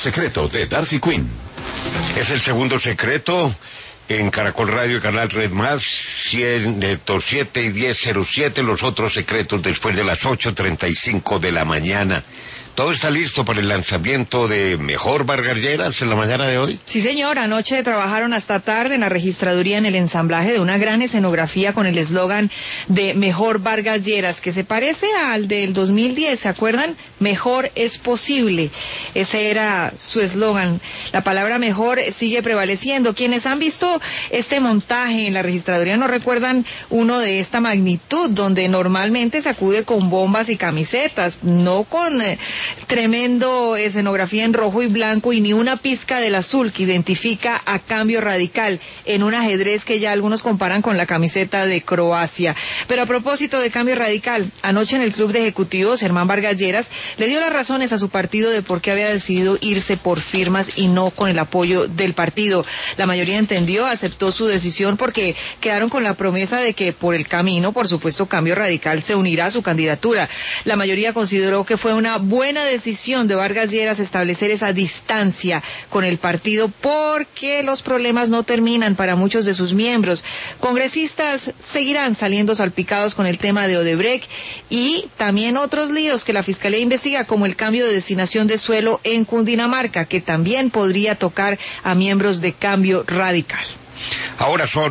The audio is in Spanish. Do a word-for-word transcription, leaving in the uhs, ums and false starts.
secreto de Darcy Quinn. Es el segundo secreto en Caracol Radio, Canal Red Más, ciento siete y diez cero siete, los otros secretos después de las ocho treinta y cinco de la mañana. ¿Todo está listo para el lanzamiento de Mejor Vargas Lleras en la mañana de hoy? Sí, señor. Anoche trabajaron hasta tarde en la registraduría en el ensamblaje de una gran escenografía con el eslogan de Mejor Vargas Lleras, que se parece al del dos mil diez, ¿se acuerdan? Mejor es posible. Ese era su eslogan. La palabra mejor sigue prevaleciendo. Quienes han visto este montaje en la registraduría no recuerdan uno de esta magnitud, donde normalmente se acude con bombas y camisetas, no con Eh, tremendo escenografía en rojo y blanco y ni una pizca del azul que identifica a Cambio Radical en un ajedrez que ya algunos comparan con la camiseta de Croacia. Pero a propósito de Cambio Radical, anoche en el Club de Ejecutivos, Germán Vargas Lleras le dio las razones a su partido de por qué había decidido irse por firmas y no con el apoyo del partido. La mayoría entendió, aceptó su decisión porque quedaron con la promesa de que por el camino, por supuesto, Cambio Radical se unirá a su candidatura. La mayoría consideró que fue una buena decisión de Vargas Lleras establecer esa distancia con el partido porque los problemas no terminan para muchos de sus miembros. Congresistas seguirán saliendo salpicados con el tema de Odebrecht y también otros líos que la Fiscalía investiga, como el cambio de destinación de suelo en Cundinamarca, que también podría tocar a miembros de Cambio Radical. Ahora son